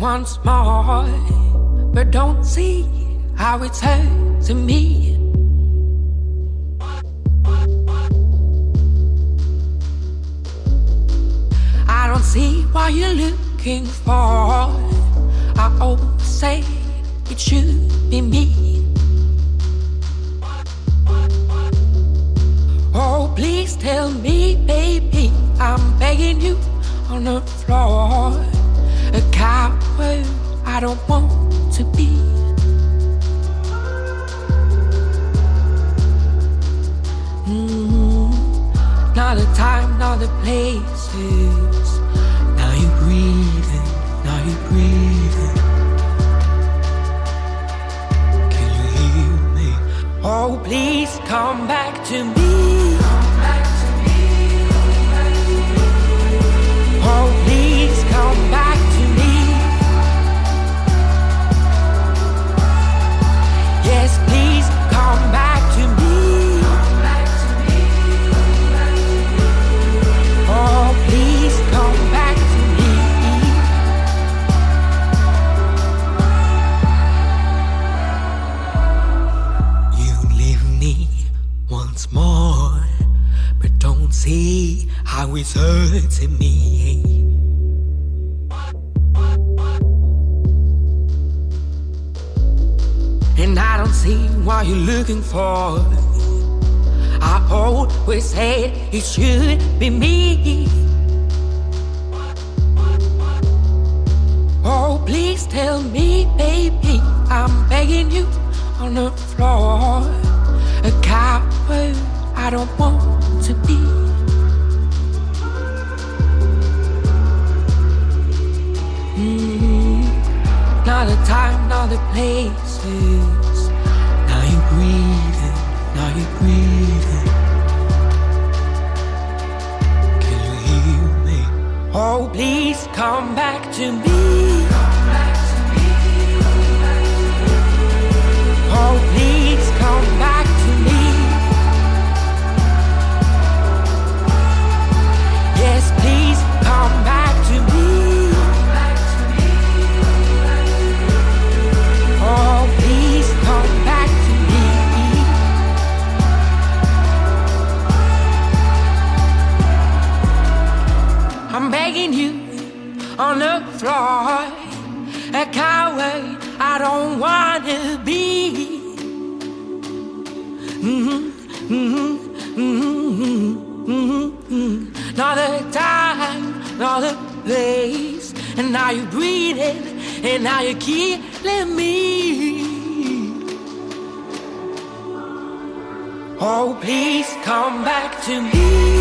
once more, but don't see how it's hurting me. I don't see what you're looking for. I always say it should be me. Oh, please tell me, baby, I'm begging you on the floor. A coward I don't want to be. Not the time, not the places. Now you're breathing, now you're breathing. Can you hear me? Oh, please come back to me. Come back to me. Oh, please come back to me. Yes, please come back to me. Come back to me. Oh, please come back to me. You leave me once more, but don't see how it's hurting me. And I don't see what you're looking for. I always said it should be me. Oh, please tell me, baby, I'm begging you on the floor. A coward I don't want to be. Not the time, not the places. Now you're breathing, now you're breathing. Can you hear me? Oh, please come back to me. Come back to me. Oh, please come back to me. Yes, please come back to me. Oh, please come back to me. I'm begging you on the floor. A coward I don't want to be. Not the time, not the place. And now you're breathing, and now you're killing me. Oh, please come back to me.